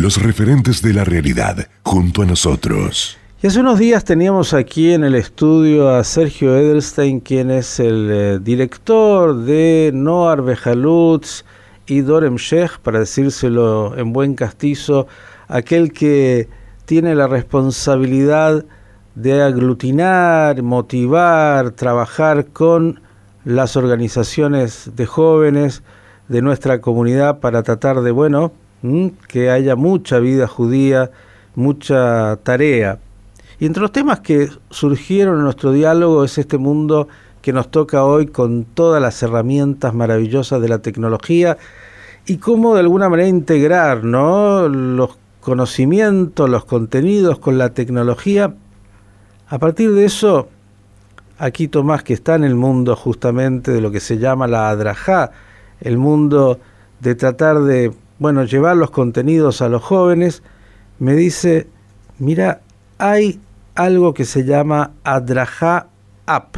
los referentes de la realidad junto a nosotros. Y hace unos días teníamos aquí en el estudio a Sergio Edelstein, quien es el director de Noar Bejalutz y Dorem Shech, para decírselo en buen castizo, aquel que tiene la responsabilidad de aglutinar, motivar, trabajar con las organizaciones de jóvenes de nuestra comunidad para tratar de, que haya mucha vida judía, mucha tarea. Y entre los temas que surgieron en nuestro diálogo es este mundo que nos toca hoy con todas las herramientas maravillosas de la tecnología y cómo de alguna manera integrar, ¿no?, los conocimientos, los contenidos con la tecnología. A partir de eso, aquí Tomás, que está en el mundo justamente de lo que se llama la Adrajá, el mundo de tratar de, llevar los contenidos a los jóvenes, me dice, mira, hay algo que se llama Adrajá App.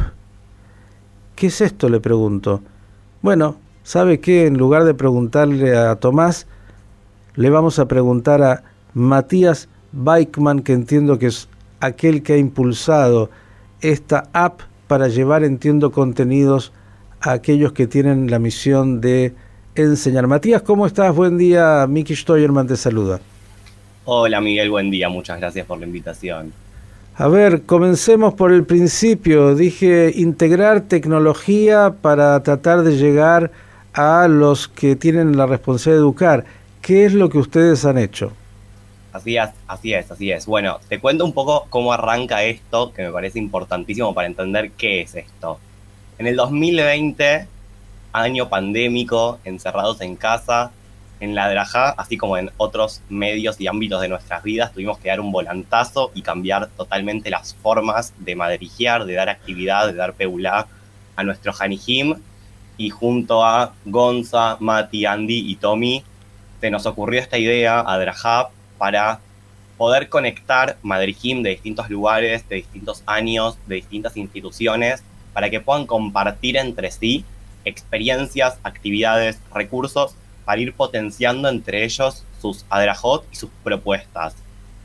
¿Qué es esto?, le pregunto. Bueno, ¿sabe qué? En lugar de preguntarle a Tomás, le vamos a preguntar a Matías Beichmann, que entiendo que es aquel que ha impulsado esta app para llevar, entiendo, contenidos a aquellos que tienen la misión de enseñar. Matías, ¿cómo estás? Buen día, Miki Steuermann te saluda. Hola Miguel, buen día, muchas gracias por la invitación. A ver, comencemos por el principio. Dije integrar tecnología para tratar de llegar a los que tienen la responsabilidad de educar. ¿Qué es lo que ustedes han hecho? Así es. Bueno, te cuento un poco cómo arranca esto, que me parece importantísimo para entender qué es esto. En el 2020, año pandémico, encerrados en casa, en la Adrajá, así como en otros medios y ámbitos de nuestras vidas, tuvimos que dar un volantazo y cambiar totalmente las formas de madrigiar, de dar actividad, de dar peulá a nuestro Hanijim. Y junto a Gonza, Mati, Andy y Tommy, se nos ocurrió esta idea, Adrajá, para poder conectar madrijim de distintos lugares, de distintos años, de distintas instituciones, para que puedan compartir entre sí experiencias, actividades, recursos, para ir potenciando entre ellos sus Adrajot y sus propuestas.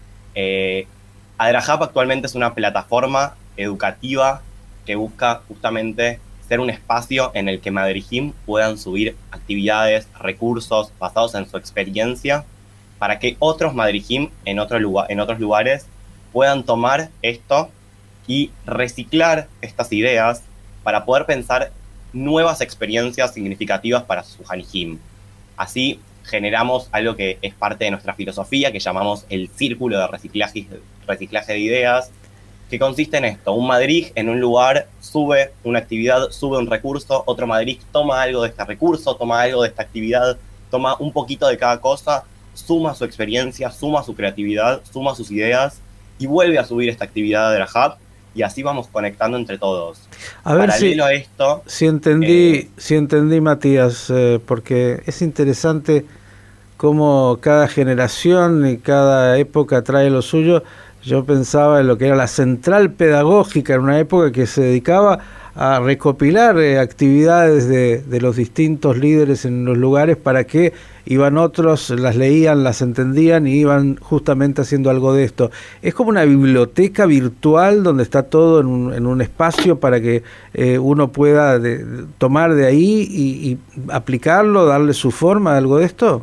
Adrajab actualmente es una plataforma educativa que busca justamente ser un espacio en el que madrijim puedan subir actividades, recursos basados en su experiencia, para que otros madrijim en otros lugares puedan tomar esto y reciclar estas ideas para poder pensar nuevas experiencias significativas para su hanijim. Así generamos algo que es parte de nuestra filosofía, que llamamos el círculo de reciclaje de ideas, que consiste en esto: un madrij en un lugar sube una actividad, sube un recurso, otro madrij toma algo de este recurso, toma algo de esta actividad, toma un poquito de cada cosa, suma su experiencia, suma su creatividad, suma sus ideas y vuelve a subir esta actividad de la hub, y así vamos conectando entre todos. A ver Paralelo a esto, si entendí, Matías, porque es interesante cómo cada generación y cada época trae lo suyo. Yo pensaba en lo que era la central pedagógica en una época que se dedicaba a recopilar actividades de los distintos líderes en los lugares, para que iban otros, las leían, las entendían y iban justamente haciendo algo de esto. Es como una biblioteca virtual donde está todo en un espacio para que uno pueda tomar de ahí y aplicarlo, darle su forma, algo de esto.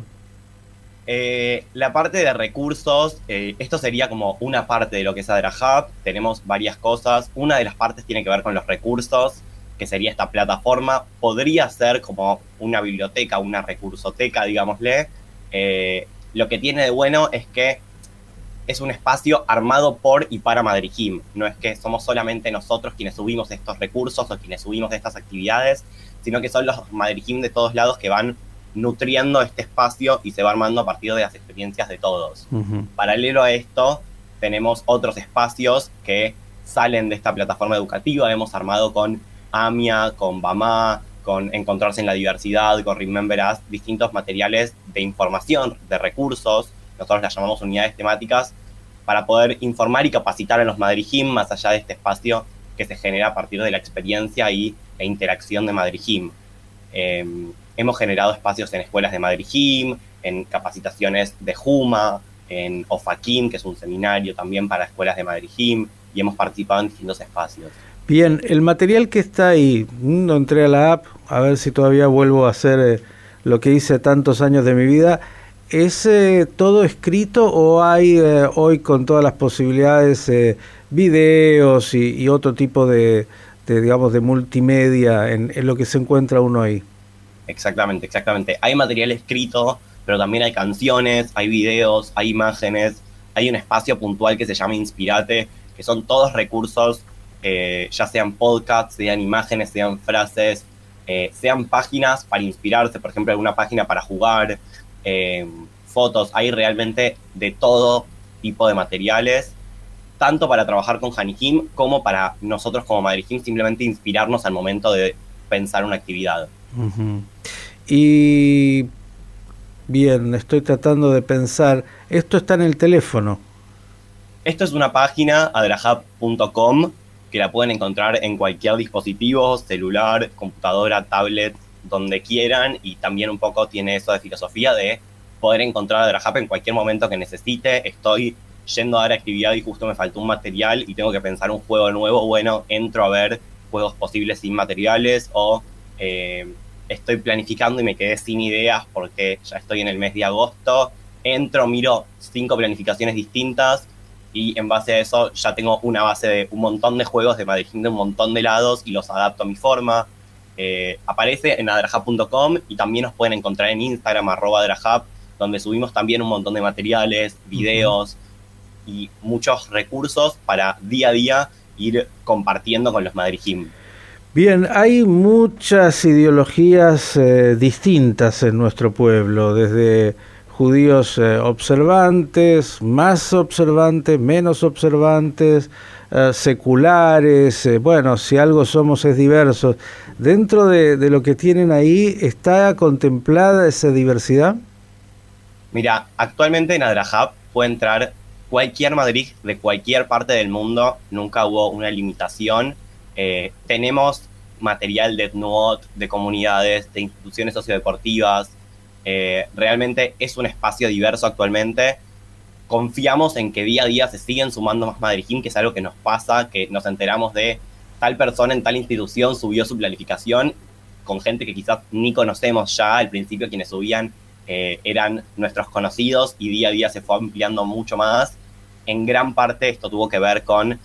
La parte de recursos, esto sería como una parte de lo que es Adrajab. Tenemos varias cosas. Una de las partes tiene que ver con los recursos, que sería esta plataforma. Podría ser como una biblioteca, una recursoteca, digámosle. Lo que tiene de bueno es que es un espacio armado por y para madrijim. No es que somos solamente nosotros quienes subimos estos recursos o quienes subimos estas actividades, sino que son los madrijim de todos lados que van nutriendo este espacio y se va armando a partir de las experiencias de todos. Uh-huh. Paralelo a esto, tenemos otros espacios que salen de esta plataforma educativa. Hemos armado con AMIA, con BAMA, con Encontrarse en la Diversidad, con Remember Us, distintos materiales de información, de recursos. Nosotros las llamamos unidades temáticas, para poder informar y capacitar a los madrijim más allá de este espacio que se genera a partir de la experiencia y la interacción de madrijim. Hemos generado espacios en escuelas de madrijim, en capacitaciones de Juma, en Ofakim, que es un seminario también para escuelas de Madrijim, y hemos participado en distintos espacios. Bien, el material que está ahí, no entré a la app, a ver si todavía vuelvo a hacer lo que hice tantos años de mi vida. ¿Es todo escrito o hay hoy con todas las posibilidades videos y otro tipo de digamos, de multimedia en lo que se encuentra uno ahí? Exactamente. Hay material escrito, pero también hay canciones, hay videos, hay imágenes, hay un espacio puntual que se llama Inspirate, que son todos recursos, ya sean podcasts, sean imágenes, sean frases, sean páginas para inspirarse, por ejemplo, alguna página para jugar, fotos, hay realmente de todo tipo de materiales, tanto para trabajar con Hanijim como para nosotros como Madrijim simplemente inspirarnos al momento de pensar una actividad. Uh-huh. Y bien, estoy tratando de pensar, esto está en el teléfono. Esto es una página, adrahab.com, que la pueden encontrar en cualquier dispositivo, celular, computadora, tablet, donde quieran, y también un poco tiene eso de filosofía de poder encontrar Adrahab en cualquier momento que necesite. Estoy yendo a dar actividad y justo me faltó un material y tengo que pensar un juego nuevo, bueno, entro a ver juegos posibles sin materiales, o estoy planificando y me quedé sin ideas porque ya estoy en el mes de agosto, entro, miro 5 planificaciones distintas y en base a eso ya tengo una base de un montón de juegos de Madrijim de un montón de lados y los adapto a mi forma. Aparece en adrahab.com y también nos pueden encontrar en Instagram @adrahab, donde subimos también un montón de materiales, videos y muchos recursos para día a día ir compartiendo con los Madrijim. Bien, hay muchas ideologías distintas en nuestro pueblo, desde judíos observantes, más observantes, menos observantes, seculares, bueno, si algo somos es diversos. Dentro de lo que tienen ahí, ¿está contemplada esa diversidad? Mira, actualmente en Adrahab puede entrar cualquier madrij de cualquier parte del mundo, nunca hubo una limitación. Tenemos material de Tnuot, de comunidades, de instituciones sociodeportivas. Realmente es un espacio diverso actualmente. Confiamos en que día a día se siguen sumando más madrijim, que es algo que nos pasa, que nos enteramos de tal persona en tal institución subió su planificación con gente que quizás ni conocemos ya. Al principio quienes subían eran nuestros conocidos y día a día se fue ampliando mucho más. En gran parte esto tuvo que ver con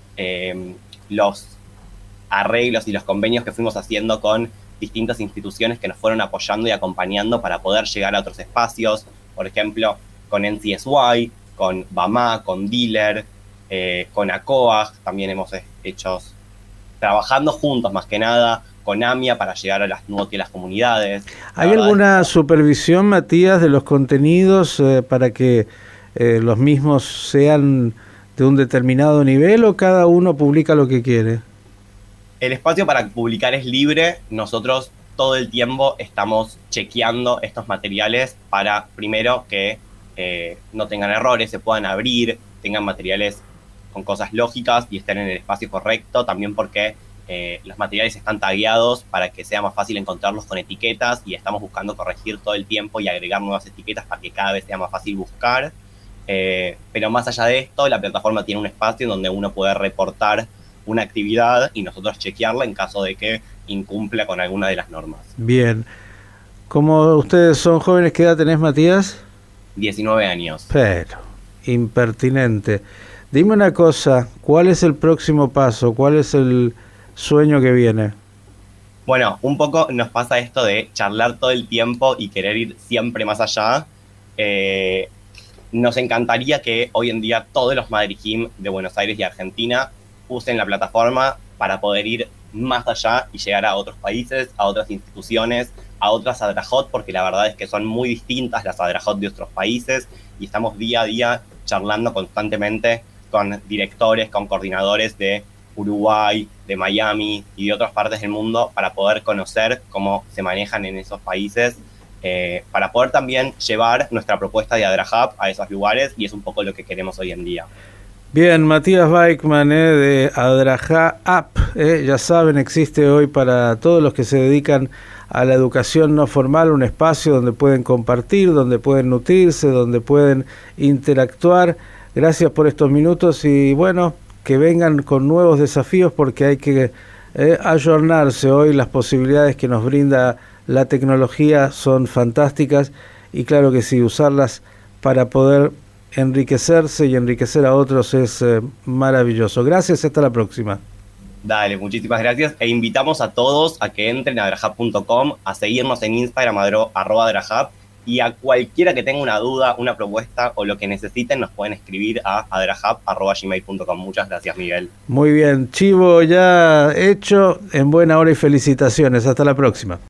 los arreglos y los convenios que fuimos haciendo con distintas instituciones que nos fueron apoyando y acompañando para poder llegar a otros espacios, por ejemplo, con NCSY, con BAMA, con Dealer, con ACOAG, también hemos hecho, trabajando juntos más que nada, con AMIA para llegar a las NUOT y las comunidades. ¿Hay alguna supervisión, Matías, de los contenidos para que los mismos sean de un determinado nivel o cada uno publica lo que quiere? El espacio para publicar es libre. Nosotros todo el tiempo estamos chequeando estos materiales para, primero, que no tengan errores, se puedan abrir, tengan materiales con cosas lógicas y estén en el espacio correcto. También porque los materiales están tagueados para que sea más fácil encontrarlos con etiquetas y estamos buscando corregir todo el tiempo y agregar nuevas etiquetas para que cada vez sea más fácil buscar. Pero más allá de esto, la plataforma tiene un espacio en donde uno puede reportar una actividad y nosotros chequearla en caso de que incumpla con alguna de las normas. Bien. Como ustedes son jóvenes, ¿qué edad tenés, Matías? 19 años. Pero, impertinente. Dime una cosa, ¿cuál es el próximo paso? ¿Cuál es el sueño que viene? Bueno, un poco nos pasa esto de charlar todo el tiempo y querer ir siempre más allá. Nos encantaría que hoy en día todos los madrijim de Buenos Aires y Argentina usen la plataforma para poder ir más allá y llegar a otros países, a otras instituciones, a otras adrajot, porque la verdad es que son muy distintas las adrajot de otros países y estamos día a día charlando constantemente con directores, con coordinadores de Uruguay, de Miami y de otras partes del mundo para poder conocer cómo se manejan en esos países, para poder también llevar nuestra propuesta de Adrahab a esos lugares, y es un poco lo que queremos hoy en día. Bien, Matías Weichmann de Adraja App, ya saben, existe hoy para todos los que se dedican a la educación no formal un espacio donde pueden compartir, donde pueden nutrirse, donde pueden interactuar. Gracias por estos minutos y bueno, que vengan con nuevos desafíos porque hay que ayornarse. Hoy las posibilidades que nos brinda la tecnología son fantásticas y claro que sí, usarlas para poder enriquecerse y enriquecer a otros es maravilloso. Gracias, hasta la próxima. Dale, muchísimas gracias e invitamos a todos a que entren a adrahab.com, a seguirnos en Instagram @adrahab y a cualquiera que tenga una duda, una propuesta o lo que necesiten nos pueden escribir a adrahab@gmail.com. Muchas gracias, Miguel. Muy bien, chivo ya hecho, en buena hora y felicitaciones. Hasta la próxima.